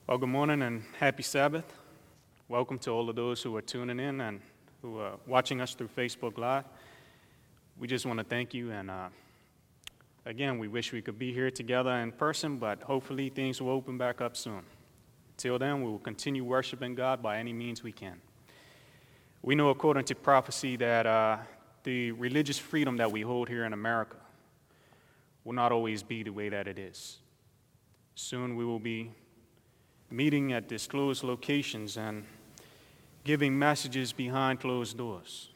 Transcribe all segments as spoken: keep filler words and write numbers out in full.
Well, good morning and happy Sabbath. Welcome to all of those who are tuning in and who are watching us through Facebook Live. We just want to thank you, and uh, again, we wish we could be here together in person, but hopefully things will open back up soon. Till then, we will continue worshiping God by any means we can. We know according to prophecy that uh, the religious freedom that we hold here in America will not always be the way that it is. Soon we will be meeting at disclosed locations and giving messages behind closed doors.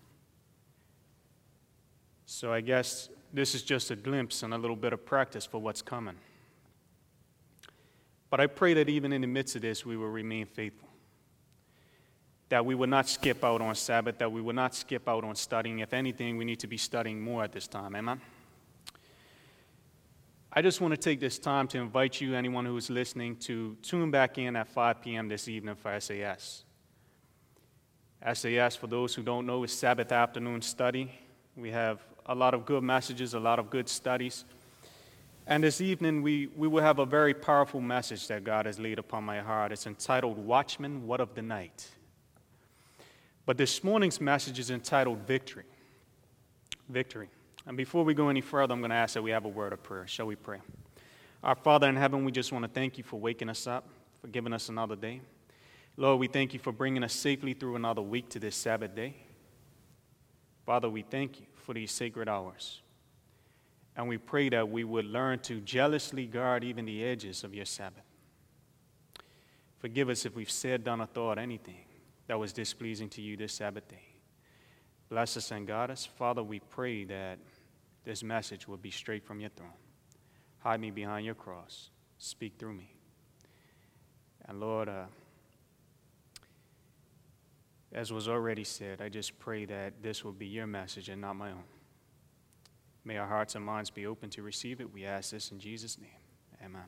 So I guess this is just a glimpse and a little bit of practice for what's coming. But I pray that even in the midst of this, we will remain faithful. That we will not skip out on Sabbath, that we will not skip out on studying. If anything, we need to be studying more at this time. Amen? I just want to take this time to invite you, anyone who is listening, to tune back in at five p.m. this evening for S A S. S A S, for those who don't know, is Sabbath afternoon study. We have a lot of good messages, a lot of good studies. And this evening, we, we will have a very powerful message that God has laid upon my heart. It's entitled, Watchmen, What of the Night? But this morning's message is entitled, Victory. Victory. And before we go any further, I'm going to ask that we have a word of prayer. Shall we pray? Our Father in heaven, we just want to thank you for waking us up, for giving us another day. Lord, we thank you for bringing us safely through another week to this Sabbath day. Father, we thank you for these sacred hours. And we pray that we would learn to jealously guard even the edges of your Sabbath. Forgive us if we've said, done, or thought anything that was displeasing to you this Sabbath day. Bless us and guide us. Father, we pray that this message will be straight from your throne. Hide me behind your cross. Speak through me. And Lord, uh, as was already said, I just pray that this will be your message and not my own. May our hearts and minds be open to receive it. We ask this in Jesus' name. Amen.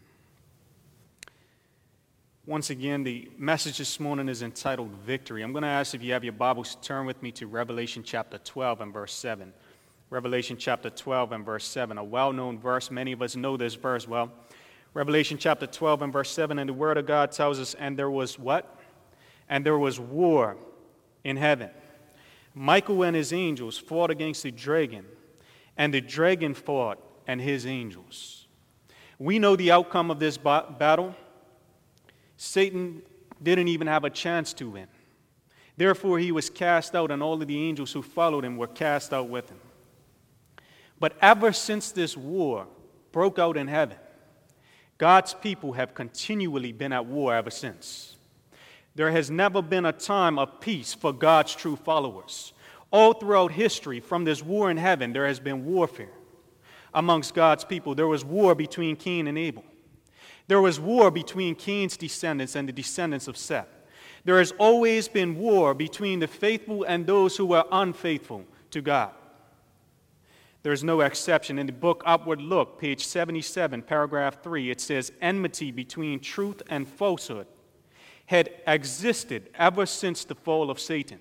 Once again, the message this morning is entitled Victory. I'm going to ask if you have your Bibles to turn with me to Revelation chapter twelve and verse seven. Revelation chapter twelve and verse seven, a well-known verse. Many of us know this verse well. Revelation chapter twelve and verse seven, and the Word of God tells us, and there was what? And there was war in heaven. Michael and his angels fought against the dragon, and the dragon fought and his angels. We know the outcome of this battle. Satan didn't even have a chance to win. Therefore, he was cast out, and all of the angels who followed him were cast out with him. But ever since this war broke out in heaven, God's people have continually been at war ever since. There has never been a time of peace for God's true followers. All throughout history, from this war in heaven, there has been warfare amongst God's people. There was war between Cain and Abel. There was war between Cain's descendants and the descendants of Seth. There has always been war between the faithful and those who are unfaithful to God. There is no exception. In the book Upward Look, page seventy-seven, paragraph three, it says, enmity between truth and falsehood had existed ever since the fall of Satan.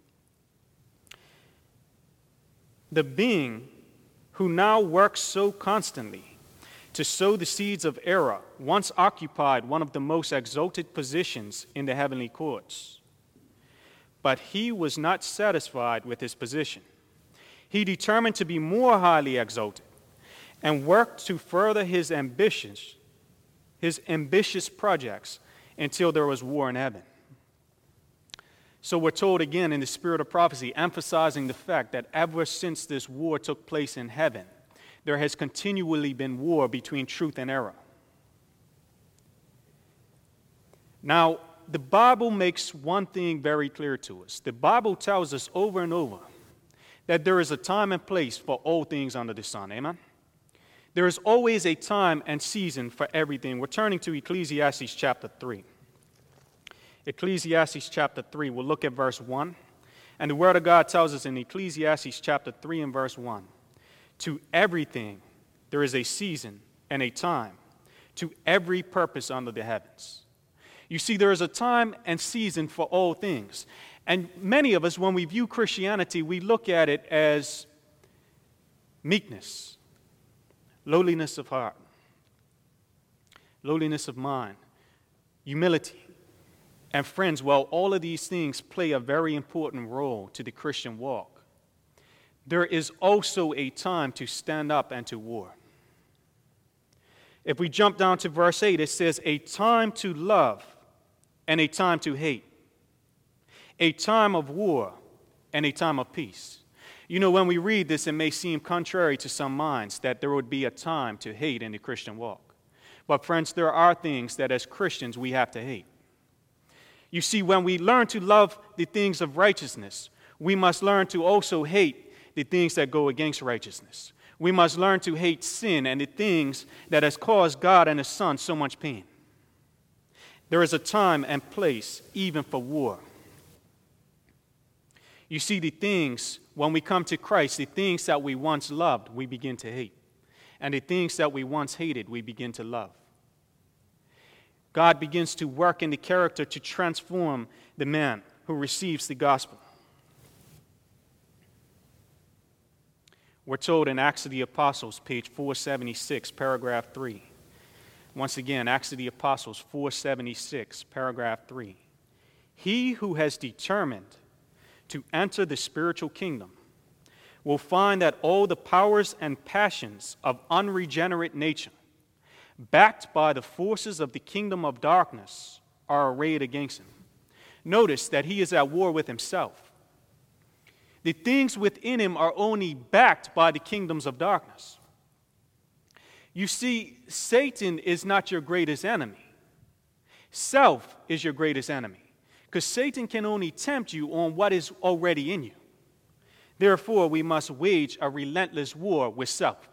The being who now works so constantly to sow the seeds of error once occupied one of the most exalted positions in the heavenly courts. But he was not satisfied with his position. He determined to be more highly exalted and worked to further his ambitions, his ambitious projects, until there was war in heaven. So we're told again in the spirit of prophecy, emphasizing the fact that ever since this war took place in heaven, there has continually been war between truth and error. Now, the Bible makes one thing very clear to us. The Bible tells us over and over that there is a time and place for all things under the sun. Amen? There is always a time and season for everything. We're turning to Ecclesiastes chapter three. Ecclesiastes chapter three, we'll look at verse one. And the Word of God tells us in Ecclesiastes chapter three and verse one, to everything there is a season and a time, to every purpose under the heavens. You see, there is a time and season for all things. And many of us, when we view Christianity, we look at it as meekness, lowliness of heart, lowliness of mind, humility. And friends, while all of these things play a very important role to the Christian walk, there is also a time to stand up and to war. If we jump down to verse eight, it says, a time to love and a time to hate, a time of war and a time of peace. You know, when we read this, it may seem contrary to some minds that there would be a time to hate in the Christian walk. But friends, there are things that as Christians we have to hate. You see, when we learn to love the things of righteousness, we must learn to also hate the things that go against righteousness. We must learn to hate sin and the things that has caused God and His Son so much pain. There is a time and place even for war. You see, the things, when we come to Christ, the things that we once loved, we begin to hate. And the things that we once hated, we begin to love. God begins to work in the character to transform the man who receives the gospel. We're told in Acts of the Apostles, page four seventy-six, paragraph three. Once again, Acts of the Apostles, four seventy-six, paragraph three. He who has determined to enter the spiritual kingdom will find that all the powers and passions of unregenerate nature, backed by the forces of the kingdom of darkness, are arrayed against him. Notice that he is at war with himself. The things within him are only backed by the kingdoms of darkness. You see, Satan is not your greatest enemy. Self is your greatest enemy, because Satan can only tempt you on what is already in you. Therefore, we must wage a relentless war with self.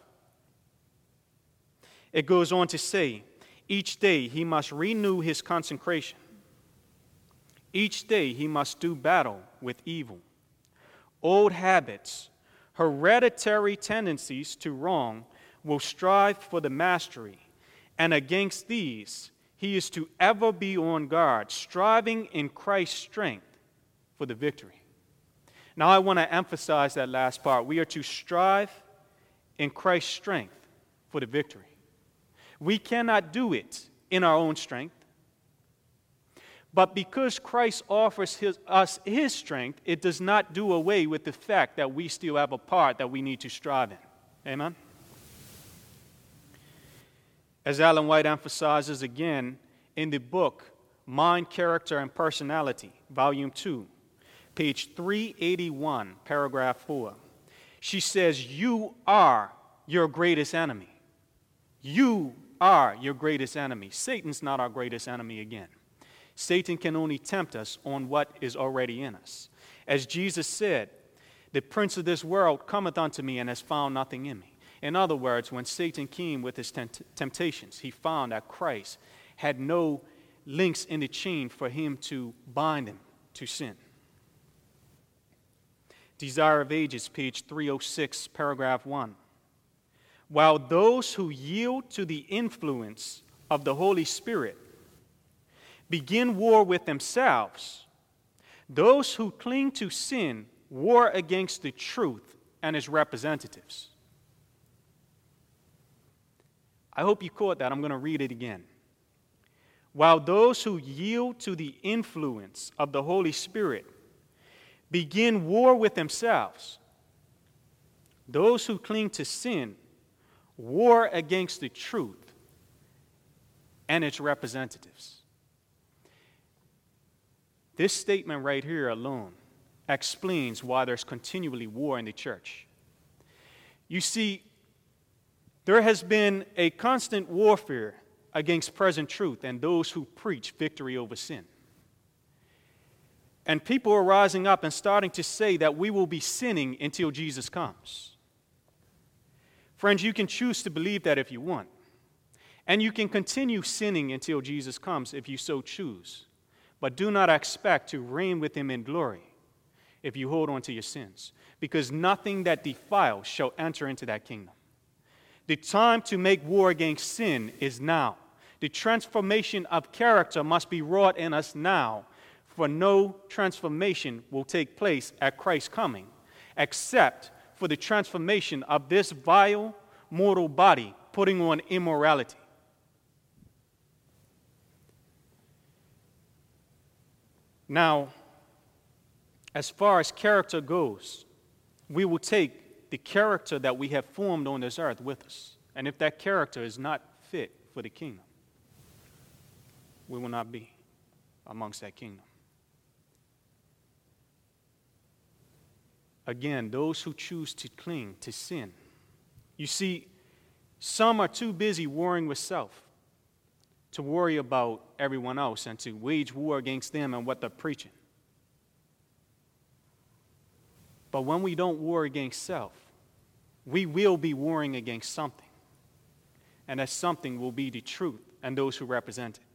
It goes on to say, each day he must renew his consecration. Each day he must do battle with evil. Old habits, hereditary tendencies to wrong will strive for the mastery, and against these he is to ever be on guard, striving in Christ's strength for the victory. Now I want to emphasize that last part. We are to strive in Christ's strength for the victory. We cannot do it in our own strength. But because Christ offers his, us his strength, it does not do away with the fact that we still have a part that we need to strive in. Amen? As Ellen White emphasizes again in the book, Mind, Character, and Personality, Volume two, page three eighty-one, paragraph four, she says, you are your greatest enemy. You are your greatest enemy. Satan's not our greatest enemy again. Satan can only tempt us on what is already in us. As Jesus said, the prince of this world cometh unto me and has found nothing in me. In other words, when Satan came with his tempt- temptations, he found that Christ had no links in the chain for him to bind him to sin. Desire of Ages, page three oh six, paragraph one. While those who yield to the influence of the Holy Spirit begin war with themselves, those who cling to sin war against the truth and its representatives. I hope you caught that. I'm going to read it again. While those who yield to the influence of the Holy Spirit begin war with themselves, those who cling to sin war against the truth and its representatives. This statement right here alone explains why there's continually war in the church. You see, there has been a constant warfare against present truth and those who preach victory over sin. And people are rising up and starting to say that we will be sinning until Jesus comes. Friends, you can choose to believe that if you want. And you can continue sinning until Jesus comes if you so choose. But do not expect to reign with him in glory if you hold on to your sins, because nothing that defiles shall enter into that kingdom. The time to make war against sin is now. The transformation of character must be wrought in us now, for no transformation will take place at Christ's coming, except for the transformation of this vile, mortal body putting on immorality. Now, as far as character goes, we will take the character that we have formed on this earth with us. And if that character is not fit for the kingdom, we will not be amongst that kingdom. Again, those who choose to cling to sin. You see, some are too busy warring with self to worry about everyone else and to wage war against them and what they're preaching. But when we don't war against self, we will be warring against something. And that something will be the truth and those who represent it.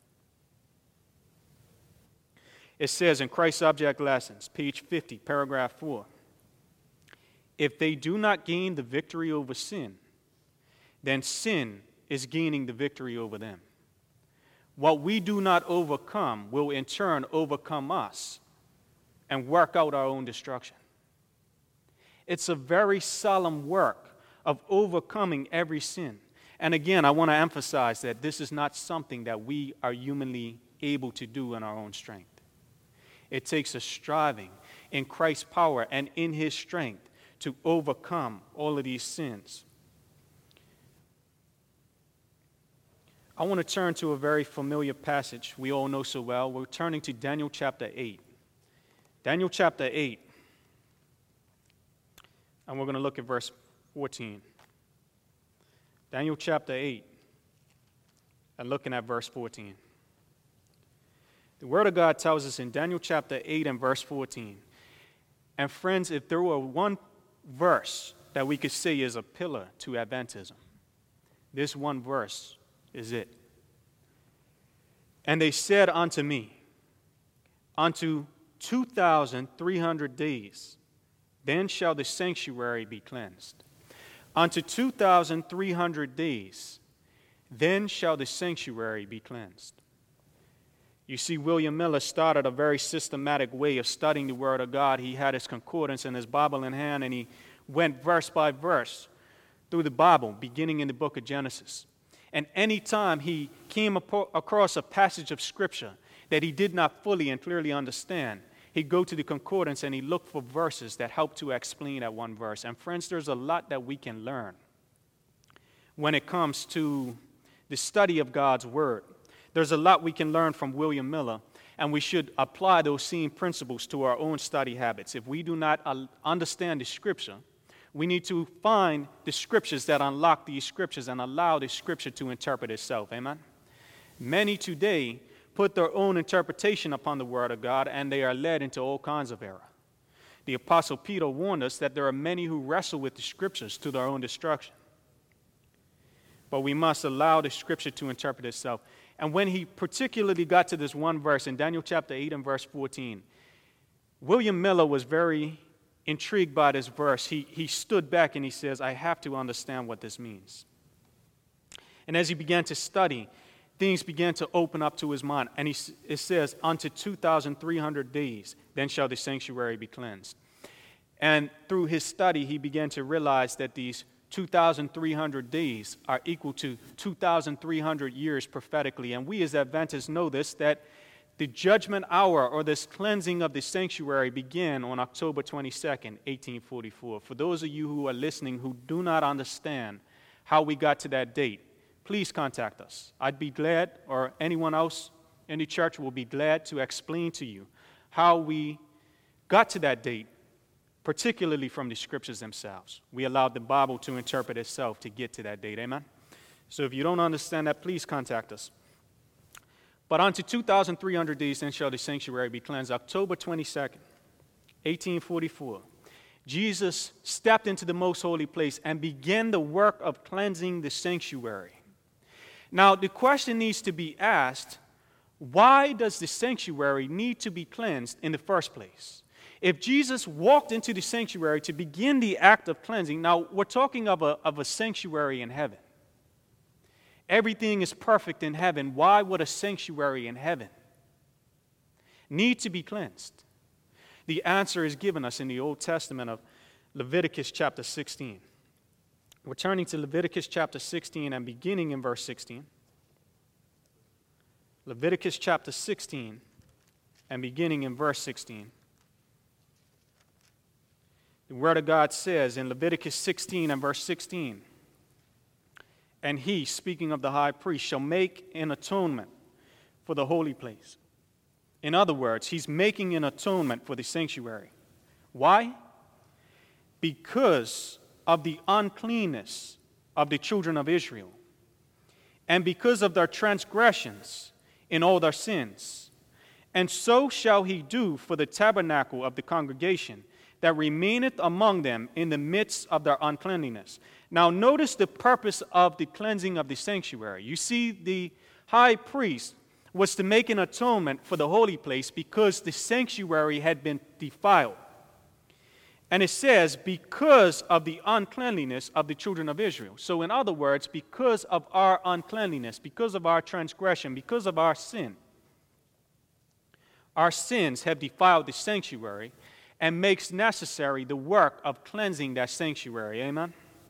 It says in Christ Object Lessons, page fifty, paragraph four, if they do not gain the victory over sin, then sin is gaining the victory over them. What we do not overcome will in turn overcome us and work out our own destruction. It's a very solemn work of overcoming every sin. And again, I want to emphasize that this is not something that we are humanly able to do in our own strength. It takes a striving in Christ's power and in his strength to overcome all of these sins. I want to turn to a very familiar passage we all know so well. We're turning to Daniel chapter eight. Daniel chapter eight. And we're going to look at verse fourteen. Daniel chapter eight. And looking at verse fourteen. The Word of God tells us in Daniel chapter eight and verse fourteen. And friends, if there were one verse that we could say is a pillar to Adventism, this one verse is it. And they said unto me, unto two thousand three hundred days, then shall the sanctuary be cleansed. Unto two thousand three hundred days, then shall the sanctuary be cleansed. You see, William Miller started a very systematic way of studying the Word of God. He had his concordance and his Bible in hand, and he went verse by verse through the Bible, beginning in the book of Genesis. And any time he came across a passage of Scripture that he did not fully and clearly understand, he'd go to the concordance and he'd look for verses that help to explain that one verse. And friends, there's a lot that we can learn when it comes to the study of God's Word. There's a lot we can learn from William Miller, and we should apply those same principles to our own study habits. If we do not understand the Scripture, we need to find the Scriptures that unlock these Scriptures and allow the Scripture to interpret itself. Amen? Many today put their own interpretation upon the Word of God, and they are led into all kinds of error. The Apostle Peter warned us that there are many who wrestle with the Scriptures to their own destruction. But we must allow the Scripture to interpret itself. And when he particularly got to this one verse in Daniel chapter eight and verse fourteen, William Miller was very intrigued by this verse. He, he stood back and he says, I have to understand what this means. And as he began to study, things began to open up to his mind. And he, it says, unto two thousand three hundred days, then shall the sanctuary be cleansed. And through his study, he began to realize that these two thousand three hundred days are equal to two thousand three hundred years prophetically. And we as Adventists know this, that the judgment hour or this cleansing of the sanctuary began on October twenty-second, eighteen forty-four. For those of you who are listening who do not understand how we got to that date, please contact us. I'd be glad, or anyone else in the church will be glad to explain to you how we got to that date, particularly from the Scriptures themselves. We allowed the Bible to interpret itself to get to that date. Amen? So if you don't understand that, please contact us. But unto two thousand three hundred days, then shall the sanctuary be cleansed. October twenty-second, eighteen forty-four. Jesus stepped into the most holy place and began the work of cleansing the sanctuary. Now, the question needs to be asked, why does the sanctuary need to be cleansed in the first place? If Jesus walked into the sanctuary to begin the act of cleansing, now we're talking of a, of a sanctuary in heaven. Everything is perfect in heaven. Why would a sanctuary in heaven need to be cleansed? The answer is given us in the Old Testament of Leviticus chapter sixteen. We're turning to Leviticus chapter sixteen and beginning in verse sixteen. Leviticus chapter sixteen and beginning in verse sixteen. The Word of God says in Leviticus sixteen and verse sixteen, "And he," speaking of the high priest, "shall make an atonement for the holy place." In other words, he's making an atonement for the sanctuary. Why? Because of the uncleanness of the children of Israel, and because of their transgressions in all their sins. And so shall he do for the tabernacle of the congregation that remaineth among them in the midst of their uncleanness. Now notice the purpose of the cleansing of the sanctuary. You see, the high priest was to make an atonement for the holy place because the sanctuary had been defiled. And it says, because of the uncleanliness of the children of Israel. So in other words, because of our uncleanliness, because of our transgression, because of our sin, our sins have defiled the sanctuary and makes necessary the work of cleansing that sanctuary. Amen?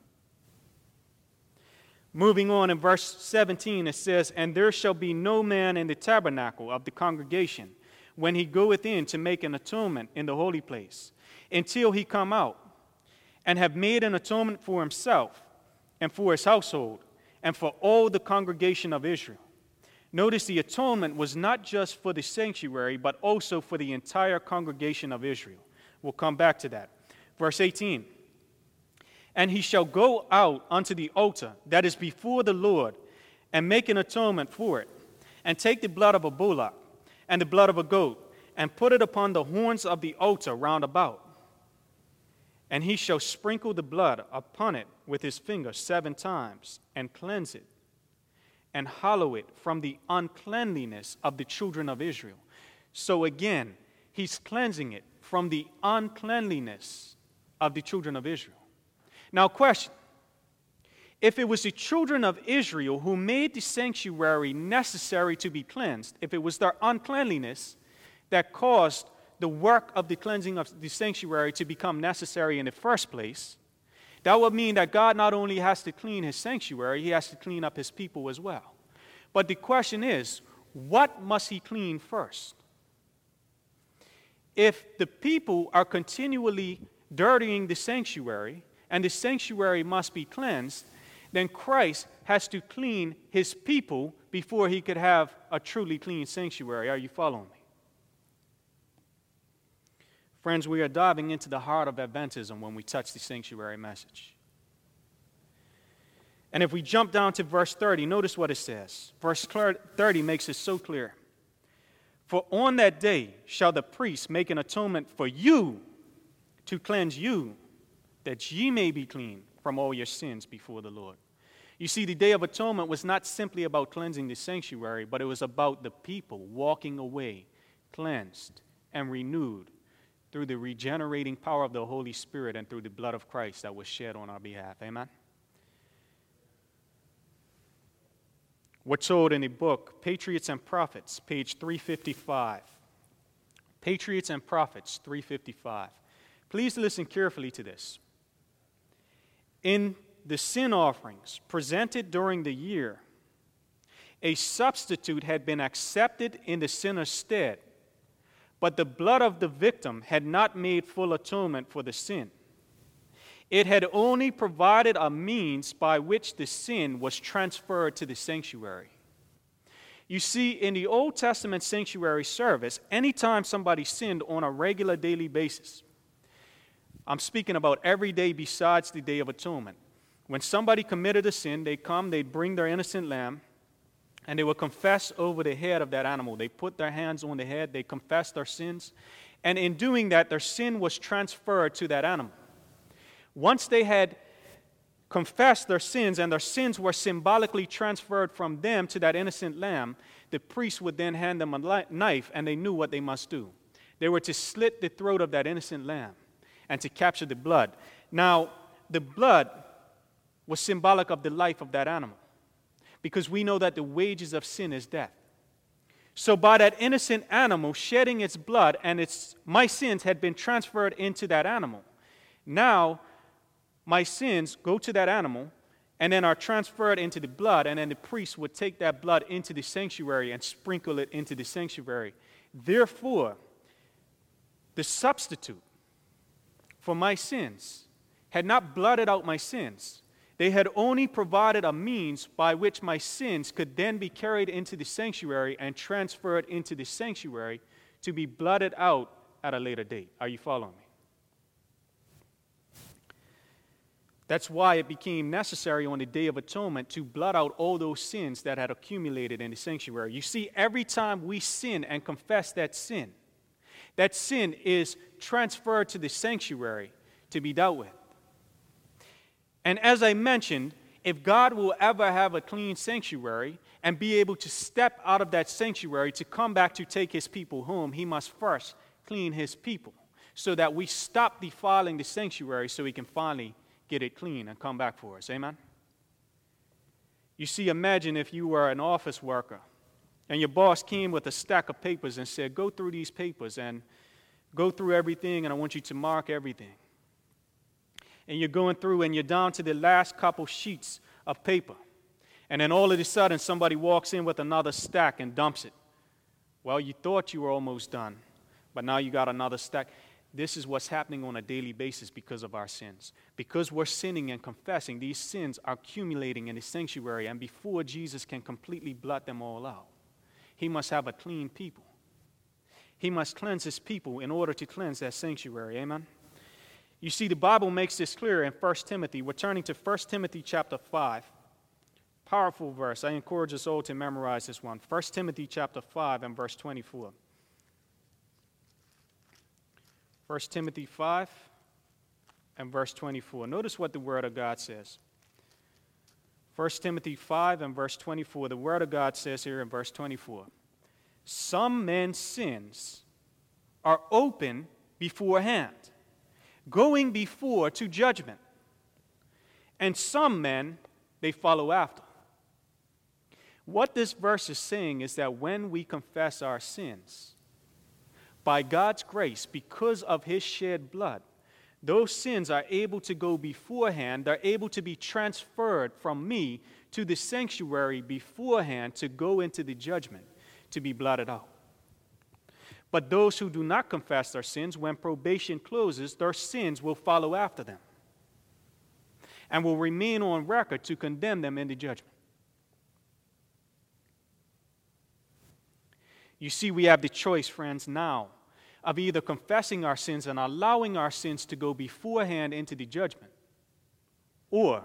Moving on in verse seventeen, it says, "And there shall be no man in the tabernacle of the congregation when he goeth in to make an atonement in the holy place, until he come out, and have made an atonement for himself, and for his household, and for all the congregation of Israel." Notice the atonement was not just for the sanctuary, but also for the entire congregation of Israel. We'll come back to that. Verse eighteen, "And he shall go out unto the altar that is before the Lord, and make an atonement for it, and take the blood of a bullock, and the blood of a goat, and put it upon the horns of the altar round about. And he shall sprinkle the blood upon it with his finger seven times, and cleanse it, and hallow it from the uncleanliness of the children of Israel." So again, he's cleansing it from the uncleanliness of the children of Israel. Now, question. If it was the children of Israel who made the sanctuary necessary to be cleansed, if it was their uncleanliness that caused the work of the cleansing of the sanctuary to become necessary in the first place, that would mean that God not only has to clean his sanctuary, he has to clean up his people as well. But the question is, what must he clean first? If the people are continually dirtying the sanctuary, and the sanctuary must be cleansed, then Christ has to clean his people before he could have a truly clean sanctuary. Are you following me? Friends, we are diving into the heart of Adventism when we touch the sanctuary message. And if we jump down to verse thirty, notice what it says. Verse thirty makes it so clear. "For on that day shall the priest make an atonement for you to cleanse you, that ye may be clean from all your sins before the Lord." You see, the Day of Atonement was not simply about cleansing the sanctuary, but it was about the people walking away cleansed and renewed through the regenerating power of the Holy Spirit and through the blood of Christ that was shed on our behalf. Amen? We're told in the book, Patriots and Prophets, page three fifty-five. Patriots and Prophets, three fifty-five. Please listen carefully to this. "In the sin offerings presented during the year, a substitute had been accepted in the sinner's stead, but the blood of the victim had not made full atonement for the sin. It had only provided a means by which the sin was transferred to the sanctuary." You see, in the Old Testament sanctuary service, anytime somebody sinned on a regular daily basis, I'm speaking about every day besides the Day of Atonement. When somebody committed a sin, they come, they'd bring their innocent lamb, and they would confess over the head of that animal. They put their hands on the head, they confessed their sins, and in doing that, their sin was transferred to that animal. Once they had confessed their sins and their sins were symbolically transferred from them to that innocent lamb, the priest would then hand them a knife, and they knew what they must do. They were to slit the throat of that innocent lamb and to capture the blood. Now, the blood was symbolic of the life of that animal, because we know that the wages of sin is death. So by that innocent animal shedding its blood, and its my sins had been transferred into that animal, now my sins go to that animal, and then are transferred into the blood, and then the priest would take that blood into the sanctuary and sprinkle it into the sanctuary. Therefore, the substitute for my sins had not blotted out my sins. They had only provided a means by which my sins could then be carried into the sanctuary and transferred into the sanctuary to be blotted out at a later date. Are you following me? That's why it became necessary on the Day of Atonement to blot out all those sins that had accumulated in the sanctuary. You see, every time we sin and confess that sin, that sin is transferred to the sanctuary to be dealt with. And as I mentioned, if God will ever have a clean sanctuary and be able to step out of that sanctuary to come back to take his people home, he must first clean his people so that we stop defiling the sanctuary so he can finally get it clean and come back for us. Amen? You see, imagine if you were an office worker and your boss came with a stack of papers and said, go through these papers and go through everything, and I want you to mark everything. And you're going through and you're down to the last couple sheets of paper. And then all of a sudden somebody walks in with another stack and dumps it. Well, you thought you were almost done, but now you got another stack. This is what's happening on a daily basis because of our sins. Because we're sinning and confessing, these sins are accumulating in the sanctuary, and before Jesus can completely blot them all out, he must have a clean people. He must cleanse his people in order to cleanse that sanctuary. Amen? You see, the Bible makes this clear in First Timothy. We're turning to First Timothy chapter five. Powerful verse. I encourage us all to memorize this one. First Timothy chapter five and verse twenty-four. First Timothy five and verse twenty-four. Notice what the Word of God says. First Timothy five and verse twenty-four. The Word of God says here in verse twenty-four, some men's sins are open beforehand, going before to judgment, and some men they follow after. What this verse is saying is that when we confess our sins, by God's grace, because of his shed blood, those sins are able to go beforehand. They're able to be transferred from me to the sanctuary beforehand to go into the judgment, to be blotted out. But those who do not confess their sins, when probation closes, their sins will follow after them and will remain on record to condemn them in the judgment. You see, we have the choice, friends, now of either confessing our sins and allowing our sins to go beforehand into the judgment, or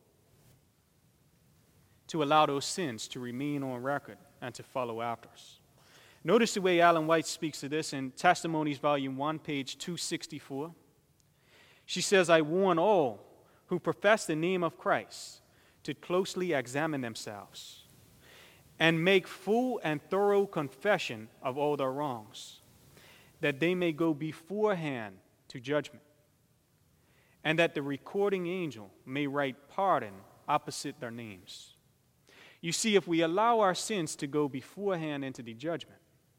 to allow those sins to remain on record and to follow after us. Notice the way Ellen White speaks to this in Testimonies, Volume one, page two sixty-four. She says, I warn all who profess the name of Christ to closely examine themselves and make full and thorough confession of all their wrongs, that they may go beforehand to judgment, and that the recording angel may write pardon opposite their names. You see, if we allow our sins to go beforehand into the judgment,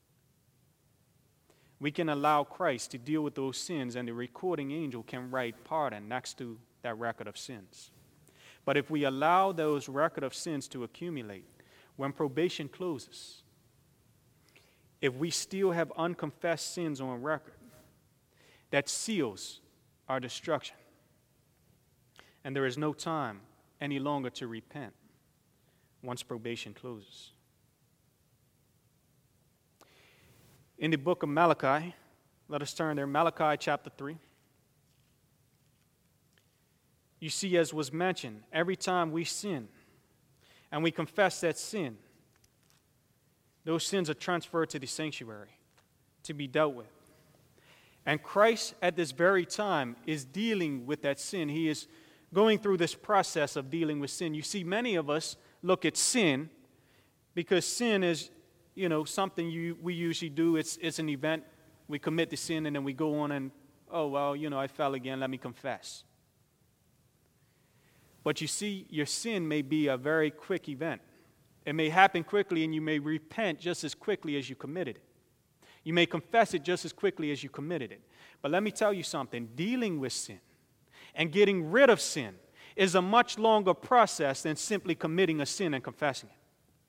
we can allow Christ to deal with those sins, and the recording angel can write pardon next to that record of sins. But if we allow those record of sins to accumulate, when probation closes, if we still have unconfessed sins on record, that seals our destruction. And there is no time any longer to repent once probation closes. In the book of Malachi, let us turn there, Malachi chapter three. You see, as was mentioned, every time we sin and we confess that sin, those sins are transferred to the sanctuary to be dealt with. And Christ, at this very time, is dealing with that sin. He is going through this process of dealing with sin. You see, many of us look at sin because sin is, you know, something you, we usually do. It's, it's an event. We commit the sin and then we go on and, oh, well, you know, I fell again. Let me confess. But you see, your sin may be a very quick event. It may happen quickly, and you may repent just as quickly as you committed it. You may confess it just as quickly as you committed it. But let me tell you something. Dealing with sin and getting rid of sin is a much longer process than simply committing a sin and confessing it.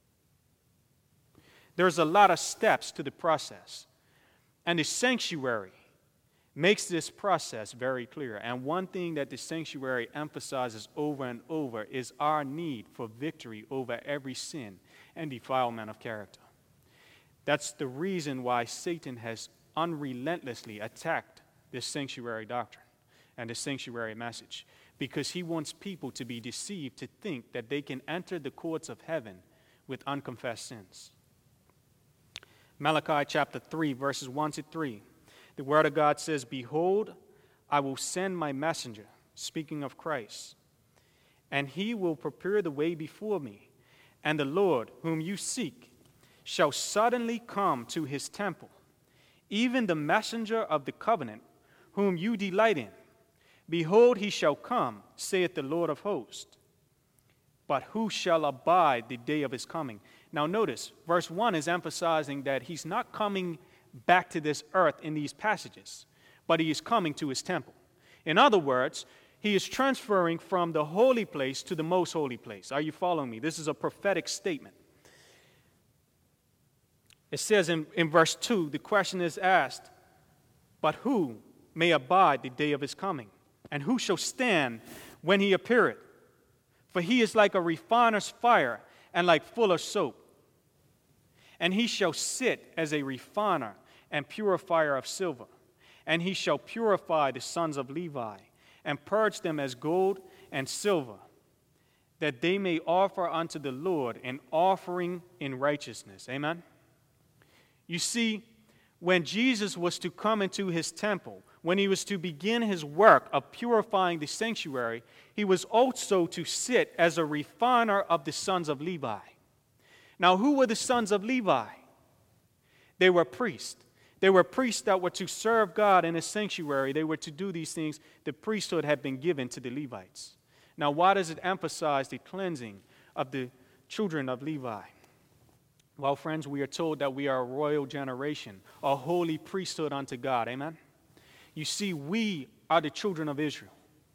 There's a lot of steps to the process. And the sanctuary makes this process very clear. And one thing that the sanctuary emphasizes over and over is our need for victory over every sin and defilement of character. That's the reason why Satan has unrelentlessly attacked this sanctuary doctrine and the sanctuary message, because he wants people to be deceived to think that they can enter the courts of heaven with unconfessed sins. Malachi chapter three, verses one to three. The word of God says, "Behold, I will send my messenger," speaking of Christ, "and he will prepare the way before me. And the Lord, whom you seek, shall suddenly come to his temple, even the messenger of the covenant, whom you delight in. Behold, he shall come, saith the Lord of hosts. But who shall abide the day of his coming?" Now notice, verse one is emphasizing that he's not coming back to this earth in these passages, but he is coming to his temple. In other words, he is transferring from the holy place to the most holy place. Are you following me? This is a prophetic statement. It says in, in verse two, the question is asked, "But who may abide the day of his coming? And who shall stand when he appeareth? For he is like a refiner's fire, and like fuller's soap. And he shall sit as a refiner and purifier of silver. And he shall purify the sons of Levi, and purge them as gold and silver, that they may offer unto the Lord an offering in righteousness." Amen? You see, when Jesus was to come into his temple, when he was to begin his work of purifying the sanctuary, he was also to sit as a refiner of the sons of Levi. Now, who were the sons of Levi? They were priests. They were priests that were to serve God in his sanctuary. They were to do these things. The priesthood had been given to the Levites. Now, why does it emphasize the cleansing of the children of Levi? Well, friends, we are told that we are a royal generation, a holy priesthood unto God. Amen? You see, we are the children of Israel.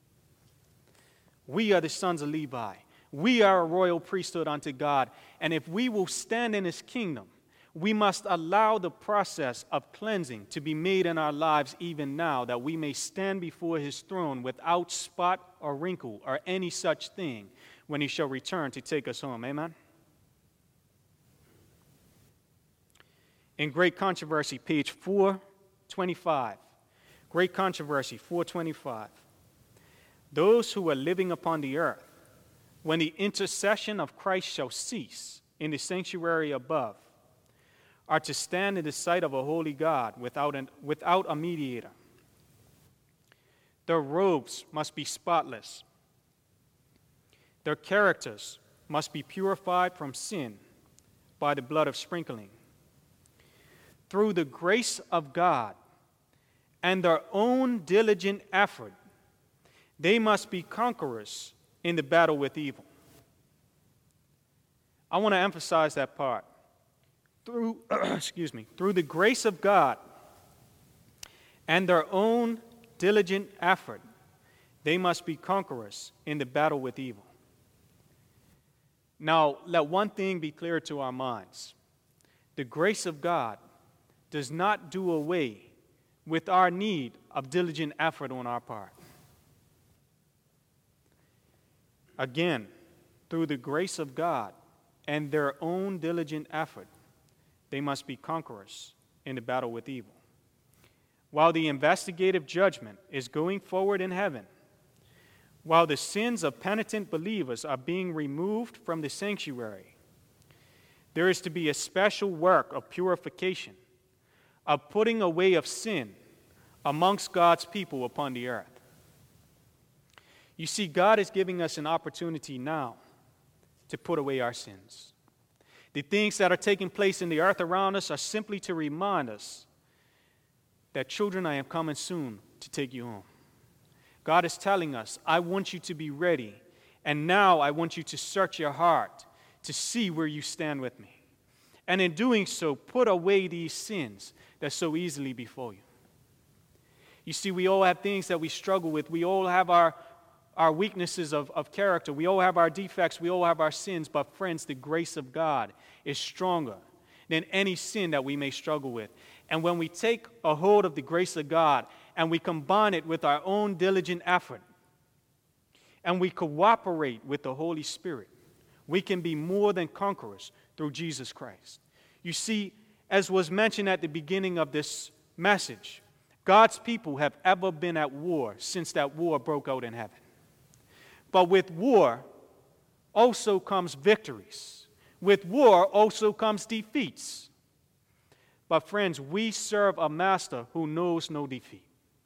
We are the sons of Levi. We are a royal priesthood unto God. And if we will stand in his kingdom, we must allow the process of cleansing to be made in our lives even now, that we may stand before his throne without spot or wrinkle or any such thing when he shall return to take us home. Amen? In Great Controversy, page four twenty-five. Great Controversy, four twenty-five. "Those who are living upon the earth, when the intercession of Christ shall cease in the sanctuary above, are to stand in the sight of a holy God without, an, without a mediator. Their robes must be spotless. Their characters must be purified from sin by the blood of sprinkling. Through the grace of God and their own diligent effort, they must be conquerors in the battle with evil." I want to emphasize that part. Through, excuse me, through the grace of God and their own diligent effort, they must be conquerors in the battle with evil. Now, let one thing be clear to our minds. The grace of God does not do away with our need of diligent effort on our part. Again, through the grace of God and their own diligent effort, they must be conquerors in the battle with evil. While the investigative judgment is going forward in heaven, while the sins of penitent believers are being removed from the sanctuary, there is to be a special work of purification, of putting away of sin amongst God's people upon the earth. You see, God is giving us an opportunity now to put away our sins. The things that are taking place in the earth around us are simply to remind us that, children, I am coming soon to take you home. God is telling us, I want you to be ready, and now I want you to search your heart to see where you stand with me. And in doing so, put away these sins that so easily befall you. You see, we all have things that we struggle with. We all have our, our weaknesses of, of character. We all have our defects. We all have our sins. But friends, the grace of God is stronger than any sin that we may struggle with. And when we take a hold of the grace of God and we combine it with our own diligent effort and we cooperate with the Holy Spirit, we can be more than conquerors through Jesus Christ. You see, as was mentioned at the beginning of this message, God's people have ever been at war since that war broke out in heaven. But with war also comes victories. With war also comes defeats. But friends, we serve a master who knows no defeat.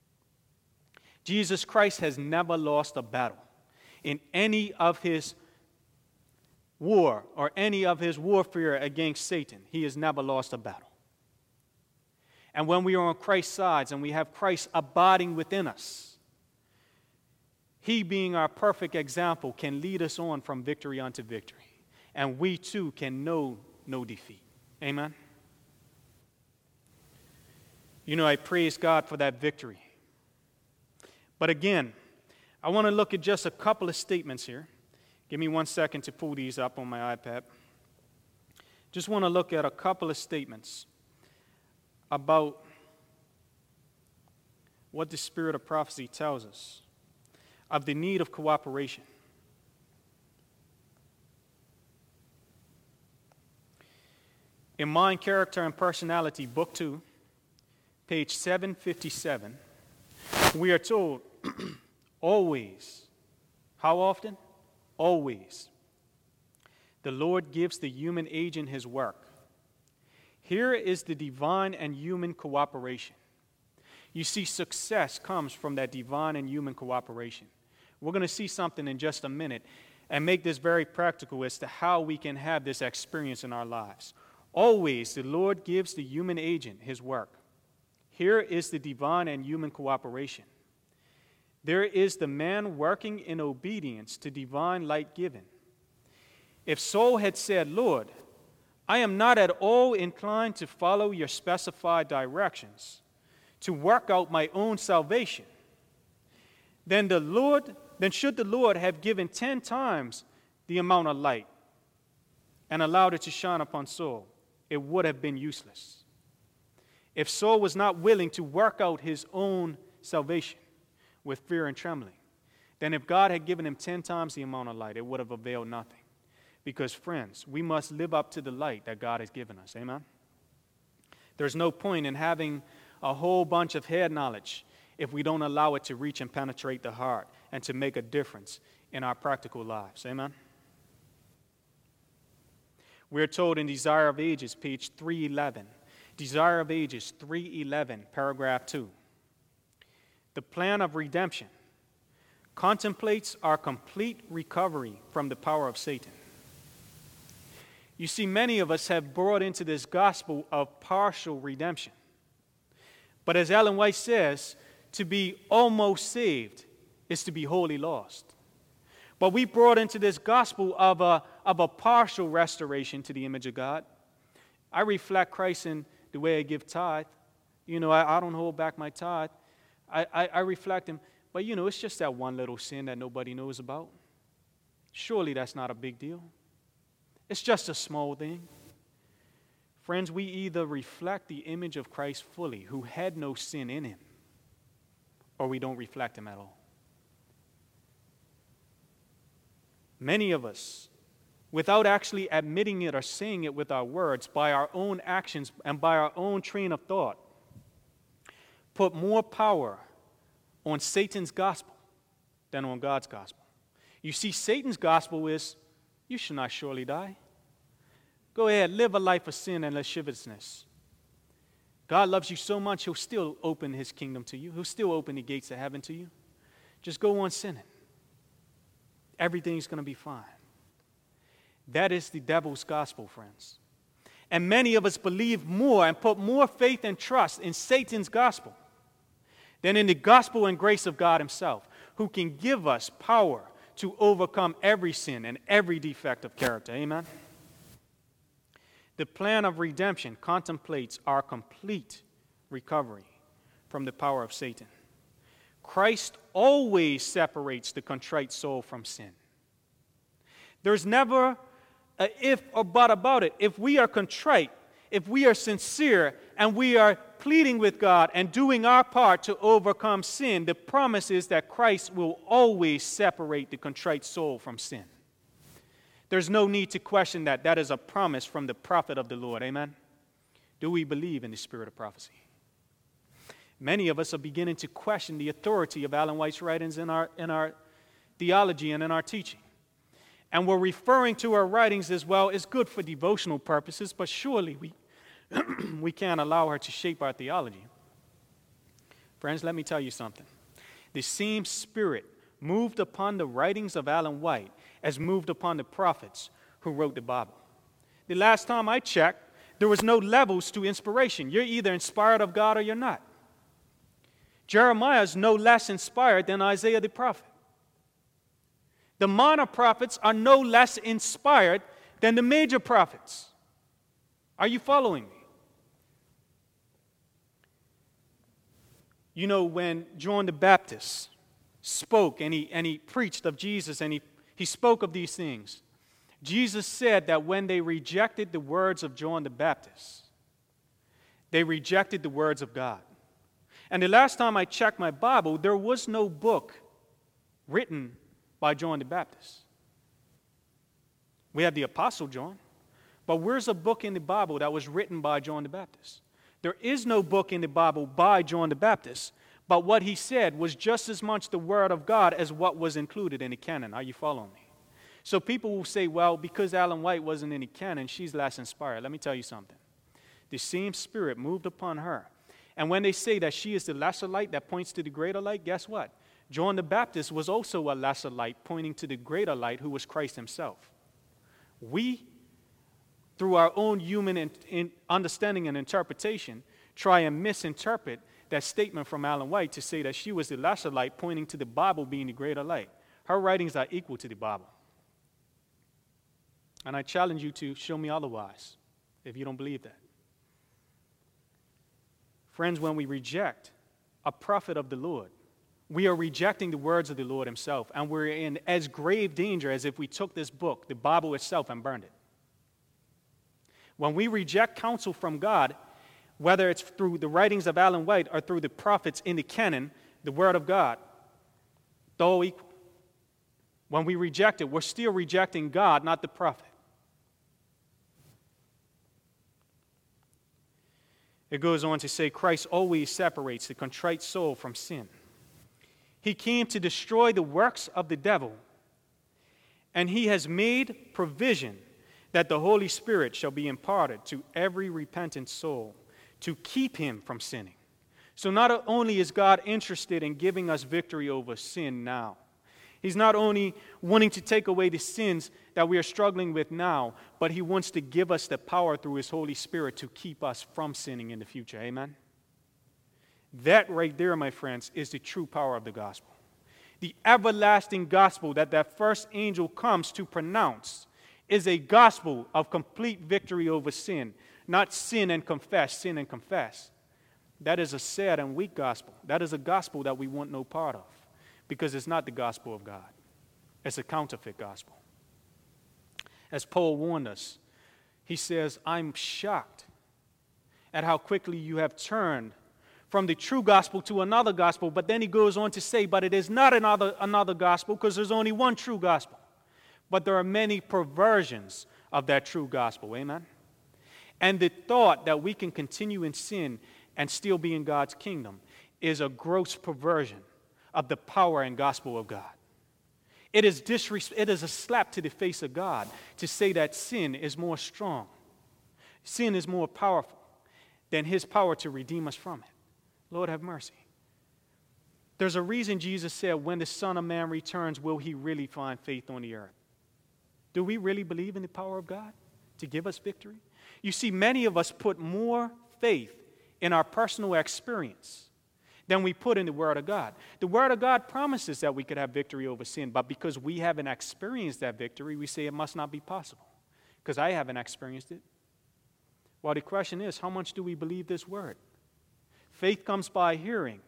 Jesus Christ has never lost a battle in any of his war or any of his warfare against Satan. He has never lost a battle. And when we are on Christ's sides and we have Christ abiding within us, he being our perfect example can lead us on from victory unto victory. And we too can know no defeat. Amen? You know, I praise God for that victory. But again, I want to look at just a couple of statements here. Give me one second to pull these up on my iPad. Just want to look at a couple of statements about what the spirit of prophecy tells us of the need of cooperation. In Mind, Character, and Personality, Book two, page seven fifty-seven, we are told, always, how often? Always. The Lord gives the human agent his work. Here is the divine and human cooperation. You see, success comes from that divine and human cooperation. We're going to see something in just a minute and make this very practical as to how we can have this experience in our lives. Always, the Lord gives the human agent his work. Here is the divine and human cooperation. There is the man working in obedience to divine light given. If Saul had said, Lord, I am not at all inclined to follow your specified directions, to work out my own salvation, then the Lord, then should the Lord have given ten times the amount of light and allowed it to shine upon Saul, it would have been useless. If Saul was not willing to work out his own salvation with fear and trembling, then if God had given him ten times the amount of light, it would have availed nothing. Because, friends, we must live up to the light that God has given us. Amen? There's no point in having a whole bunch of head knowledge if we don't allow it to reach and penetrate the heart and to make a difference in our practical lives. Amen? We're told in Desire of Ages, page three eleven, Desire of Ages three eleven, paragraph two, the plan of redemption contemplates our complete recovery from the power of Satan. You see, many of us have brought into this gospel of partial redemption. But as Ellen White says, to be almost saved is to be wholly lost. But we brought into this gospel of a, of a partial restoration to the image of God. I reflect Christ in the way I give tithe. You know, I, I don't hold back my tithe. I, I, I reflect him. But, you know, it's just that one little sin that nobody knows about. Surely that's not a big deal. It's just a small thing. Friends, we either reflect the image of Christ fully, who had no sin in him, or we don't reflect him at all. Many of us, without actually admitting it or saying it with our words, by our own actions and by our own train of thought, put more power on Satan's gospel than on God's gospel. You see, Satan's gospel is, you shall not surely die. Go ahead, live a life of sin and lasciviousness. God loves you so much, he'll still open his kingdom to you. He'll still open the gates of heaven to you. Just go on sinning. Everything's going to be fine. That is the devil's gospel, friends. And many of us believe more and put more faith and trust in Satan's gospel than in the gospel and grace of God himself, who can give us power to overcome every sin and every defect of character. Amen? The plan of redemption contemplates our complete recovery from the power of Satan. Christ always separates the contrite soul from sin. There's never a if or but about it. If we are contrite, if we are sincere, and we are pleading with God and doing our part to overcome sin, the promise is that Christ will always separate the contrite soul from sin. There's no need to question that. That is a promise from the prophet of the Lord. Amen? Do we believe in the spirit of prophecy? Many of us are beginning to question the authority of Ellen White's writings in our, in our theology and in our teaching. And we're referring to her writings as well. It's good for devotional purposes, but surely we, we can't allow her to shape our theology. Friends, let me tell you something. The same spirit moved upon the writings of Ellen White as moved upon the prophets who wrote the Bible. The last time I checked, there was no levels to inspiration. You're either inspired of God or you're not. Jeremiah is no less inspired than Isaiah the prophet. The minor prophets are no less inspired than the major prophets. Are you following me? You know, when John the Baptist spoke and he, and he preached of Jesus and he, he spoke of these things, Jesus said that when they rejected the words of John the Baptist, they rejected the words of God. And the last time I checked my Bible, there was no book written by John the Baptist. We have the Apostle John, but where's a book in the Bible that was written by John the Baptist? There is no book in the Bible by John the Baptist, but what he said was just as much the word of God as what was included in the canon. Are you following me? So people will say, well, because Ellen White wasn't in the canon, she's less inspired. Let me tell you something. The same spirit moved upon her. And when they say that she is the lesser light that points to the greater light, guess what? John the Baptist was also a lesser light pointing to the greater light who was Christ himself. We, through our own human in, in understanding and interpretation, try and misinterpret that statement from Ellen White to say that she was the lesser light pointing to the Bible being the greater light. Her writings are equal to the Bible. And I challenge you to show me otherwise if you don't believe that. Friends, when we reject a prophet of the Lord, we are rejecting the words of the Lord himself, and we're in as grave danger as if we took this book, the Bible itself, and burned it. When we reject counsel from God, whether it's through the writings of Ellen White or through the prophets in the canon, the word of God, they're all equal. When we reject it, we're still rejecting God, not the prophet. It goes on to say, Christ always separates the contrite soul from sin. He came to destroy the works of the devil, and he has made provision that the Holy Spirit shall be imparted to every repentant soul to keep him from sinning. So not only is God interested in giving us victory over sin now, he's not only wanting to take away the sins that we are struggling with now, but he wants to give us the power through his Holy Spirit to keep us from sinning in the future. Amen? That right there, my friends, is the true power of the gospel. The everlasting gospel that that first angel comes to pronounce is a gospel of complete victory over sin, not sin and confess, sin and confess. That is a sad and weak gospel. That is a gospel that we want no part of, because it's not the gospel of God. It's a counterfeit gospel. As Paul warned us, he says, I'm shocked at how quickly you have turned from the true gospel to another gospel. But then he goes on to say, but it is not another, another gospel, because there's only one true gospel. But there are many perversions of that true gospel. Amen? And the thought that we can continue in sin and still be in God's kingdom is a gross perversion of the power and gospel of God. It is disres- it is a slap to the face of God to say that sin is more strong, sin is more powerful than his power to redeem us from it. Lord, have mercy. There's a reason Jesus said, when the Son of Man returns, will he really find faith on the earth? Do we really believe in the power of God to give us victory? You see, many of us put more faith in our personal experience than we put in the Word of God. The Word of God promises that we could have victory over sin, but because we haven't experienced that victory, we say it must not be possible, because I haven't experienced it. Well, the question is, how much do we believe this Word? Faith comes by hearing,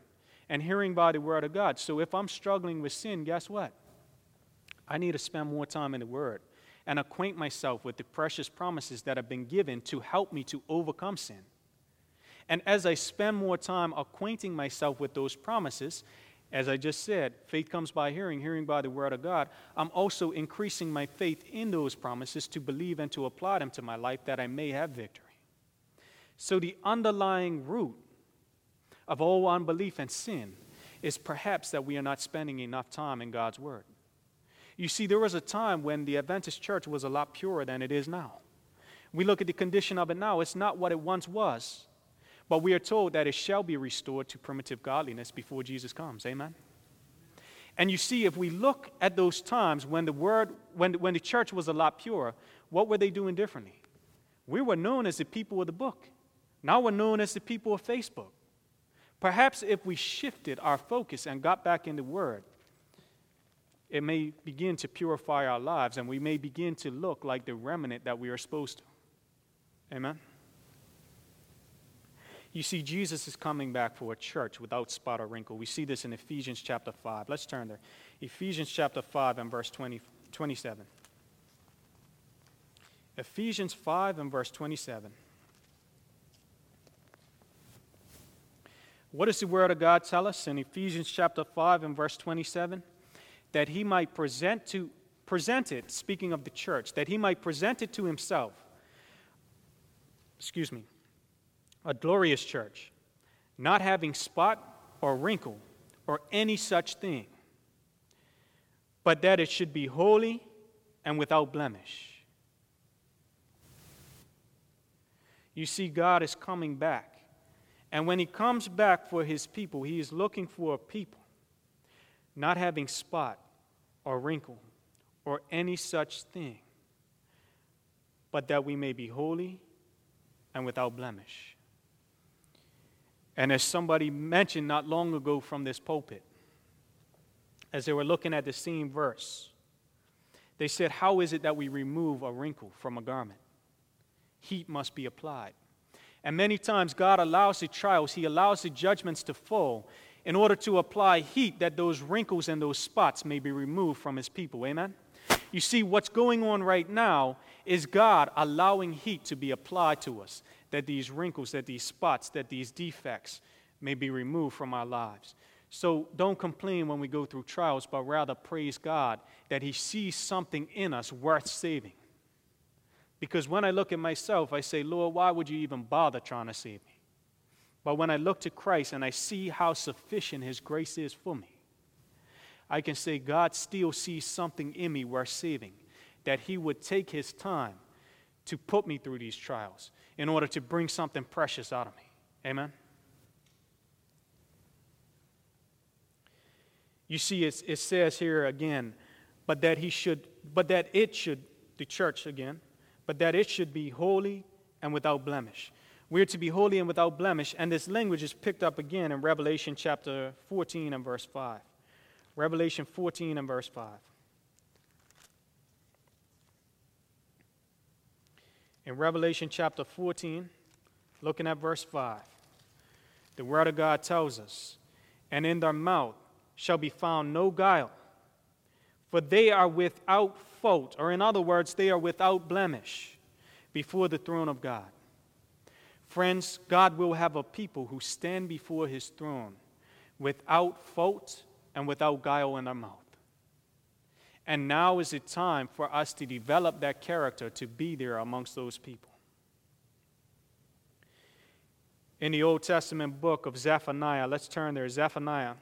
and hearing by the word of God. So if I'm struggling with sin, guess what? I need to spend more time in the word and acquaint myself with the precious promises that have been given to help me to overcome sin. And as I spend more time acquainting myself with those promises, as I just said, faith comes by hearing, hearing by the word of God, I'm also increasing my faith in those promises to believe and to apply them to my life that I may have victory. So the underlying root of all unbelief and sin is perhaps that we are not spending enough time in God's word. You see, there was a time when the Adventist church was a lot purer than it is now. We look at the condition of it now, it's not what it once was. But we are told that it shall be restored to primitive godliness before Jesus comes. Amen? And you see, if we look at those times when the word, when, when the church was a lot purer, what were they doing differently? We were known as the people of the book. Now we're known as the people of Facebook. Perhaps if we shifted our focus and got back in the word, it may begin to purify our lives and we may begin to look like the remnant that we are supposed to. Amen? You see, Jesus is coming back for a church without spot or wrinkle. We see this in Ephesians chapter five. Let's turn there. Ephesians chapter five and verse twenty, twenty-seven. Ephesians five and verse twenty-seven. What does the word of God tell us in Ephesians chapter five and verse twenty-seven? That he might present to present it, speaking of the church, that he might present it to himself. Excuse me. A glorious church, not having spot or wrinkle or any such thing, but that it should be holy and without blemish. You see, God is coming back. And when he comes back for his people, he is looking for a people not having spot or wrinkle or any such thing, but that we may be holy and without blemish. And as somebody mentioned not long ago from this pulpit, as they were looking at the same verse, they said, how is it that we remove a wrinkle from a garment? Heat must be applied. And many times God allows the trials, he allows the judgments to fall in order to apply heat that those wrinkles and those spots may be removed from his people. Amen? You see, what's going on right now is God allowing heat to be applied to us, that these wrinkles, that these spots, that these defects may be removed from our lives. So don't complain when we go through trials, but rather praise God that he sees something in us worth saving. Because when I look at myself, I say, Lord, why would you even bother trying to save me? But when I look to Christ and I see how sufficient his grace is for me, I can say God still sees something in me worth saving, that he would take his time to put me through these trials in order to bring something precious out of me. Amen? You see, it, it says here again, but that he should, but that it should, the church again, but that it should be holy and without blemish. We're to be holy and without blemish, and this language is picked up again in Revelation chapter fourteen and verse five. Revelation fourteen and verse five. In Revelation chapter fourteen, looking at verse five, the word of God tells us, and in their mouth shall be found no guile, for they are without fault, or in other words, they are without blemish before the throne of God. Friends, God will have a people who stand before his throne without fault and without guile in their mouth. And now is the time for us to develop that character to be there amongst those people. In the Old Testament book of Zephaniah, let's turn there, Zephaniah.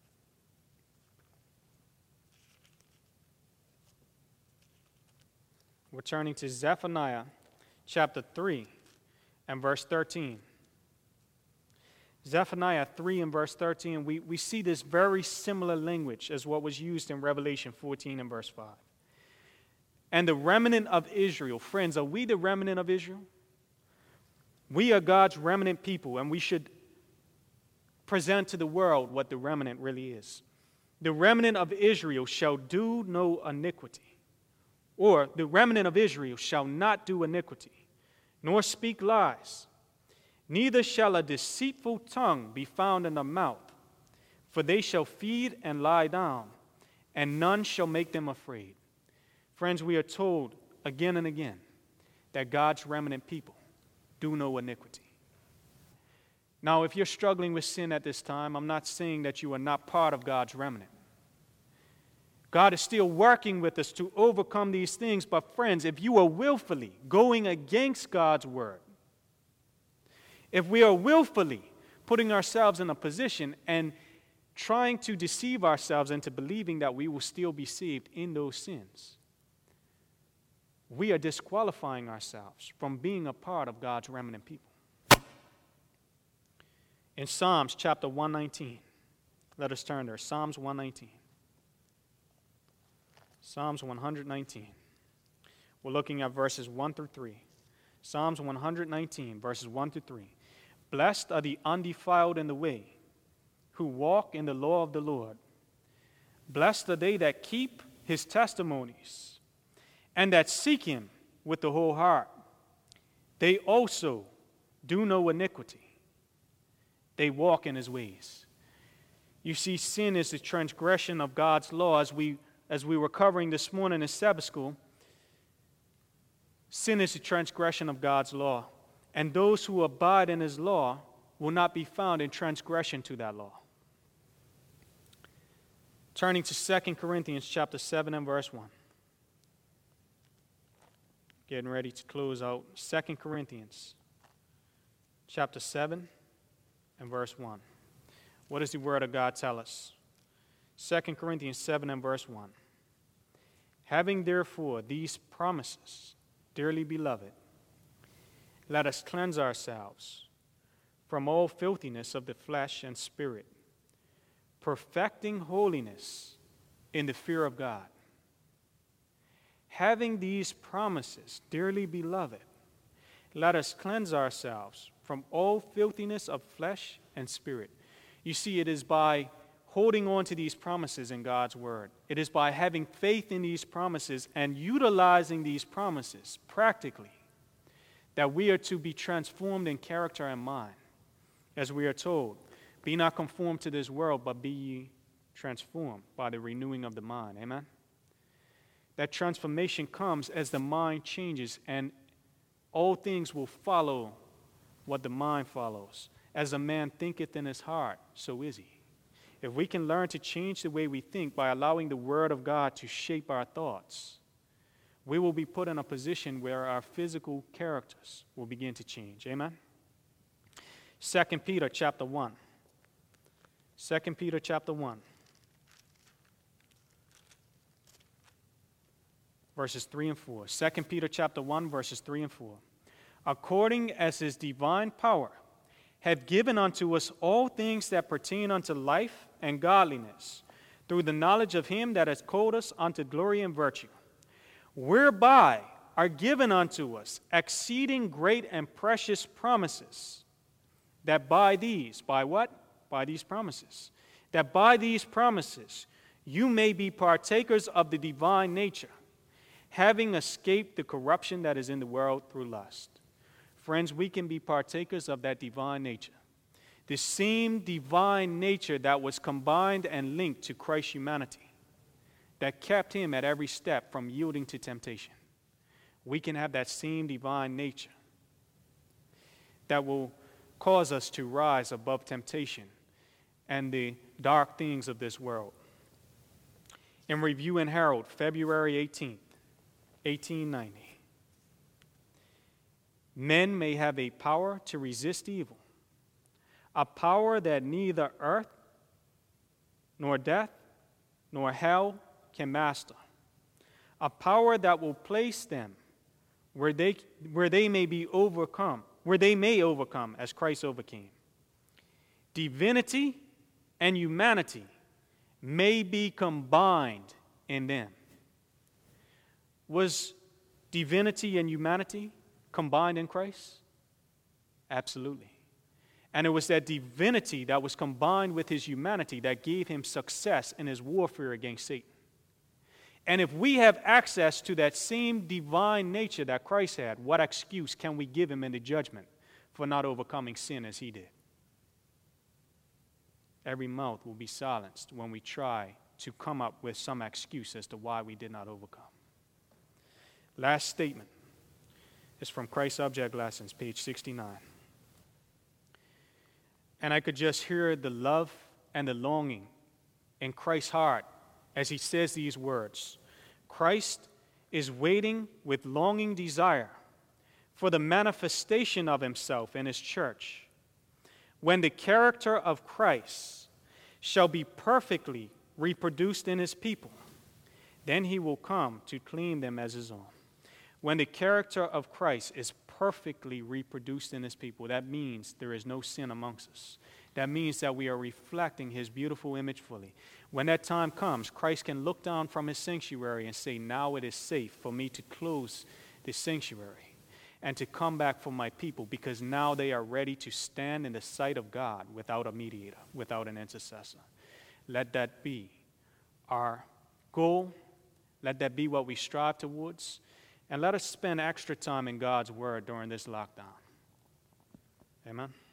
We're turning to Zephaniah chapter three and verse thirteen. Zephaniah three and verse thirteen, we, we see this very similar language as what was used in Revelation fourteen and verse five. And the remnant of Israel, friends, are we the remnant of Israel? We are God's remnant people, and we should present to the world what the remnant really is. The remnant of Israel shall do no iniquity. Or the remnant of Israel shall not do iniquity, nor speak lies. Neither shall a deceitful tongue be found in the mouth. For they shall feed and lie down, and none shall make them afraid. Friends, we are told again and again that God's remnant people do no iniquity. Now, if you're struggling with sin at this time, I'm not saying that you are not part of God's remnant. God is still working with us to overcome these things, but friends, if you are willfully going against God's word, if we are willfully putting ourselves in a position and trying to deceive ourselves into believing that we will still be saved in those sins, we are disqualifying ourselves from being a part of God's remnant people. In Psalms chapter one nineteen, let us turn there. Psalms one nineteen. Psalms one nineteen. We're looking at verses one through three. Psalms one nineteen, verses one through three. Blessed are the undefiled in the way, who walk in the law of the Lord. Blessed are they that keep his testimonies, and that seek him with the whole heart. They also do no iniquity. They walk in his ways. You see, sin is the transgression of God's law. As we, as we were covering this morning in Sabbath school, sin is the transgression of God's law. And those who abide in his law will not be found in transgression to that law. Turning to Second Corinthians chapter seven and verse one. Getting ready to close out Second Corinthians chapter seven and verse one. What does the word of God tell us? Second Corinthians seven and verse one. Having therefore these promises, dearly beloved, let us cleanse ourselves from all filthiness of the flesh and spirit, perfecting holiness in the fear of God. Having these promises, dearly beloved, let us cleanse ourselves from all filthiness of flesh and spirit. You see, it is by holding on to these promises in God's word. It is by having faith in these promises and utilizing these promises practically that we are to be transformed in character and mind. As we are told, be not conformed to this world, but be ye transformed by the renewing of the mind. Amen? That transformation comes as the mind changes, and all things will follow what the mind follows. As a man thinketh in his heart, so is he. If we can learn to change the way we think by allowing the Word of God to shape our thoughts, we will be put in a position where our physical characters will begin to change. Amen? Second Peter chapter one. Second Peter chapter one. Verses three and four. Second Peter chapter one, verses three and four. According as his divine power hath given unto us all things that pertain unto life and godliness, through the knowledge of him that hath called us unto glory and virtue, whereby are given unto us exceeding great and precious promises, that by these, by what? By these promises, that by these promises you may be partakers of the divine nature, having escaped the corruption that is in the world through lust. Friends, we can be partakers of that divine nature. The same divine nature that was combined and linked to Christ's humanity, that kept him at every step from yielding to temptation. We can have that same divine nature that will cause us to rise above temptation and the dark things of this world. In Review and Herald, February eighteenth, eighteen ninety. Men may have a power to resist evil, a power that neither earth, nor death, nor hell can master, a power that will place them where they, where they may be overcome, where they may overcome as Christ overcame. Divinity and humanity may be combined in them. Was divinity and humanity combined in Christ? Absolutely. And it was that divinity that was combined with his humanity that gave him success in his warfare against Satan. And if we have access to that same divine nature that Christ had, what excuse can we give him in the judgment for not overcoming sin as he did? Every mouth will be silenced when we try to come up with some excuse as to why we did not overcome. Last statement is from Christ's Object Lessons, page sixty-nine. And I could just hear the love and the longing in Christ's heart as he says these words. Christ is waiting with longing desire for the manifestation of himself in his church, when the character of Christ shall be perfectly reproduced in his people. Then he will come to claim them as his own. When the character of Christ is perfectly reproduced in his people, that means there is no sin amongst us. That means that we are reflecting his beautiful image fully. When that time comes, Christ can look down from his sanctuary and say, now it is safe for me to close the sanctuary and to come back for my people, because now they are ready to stand in the sight of God without a mediator, without an intercessor. Let that be our goal. Let that be what we strive towards. And let us spend extra time in God's word during this lockdown. Amen.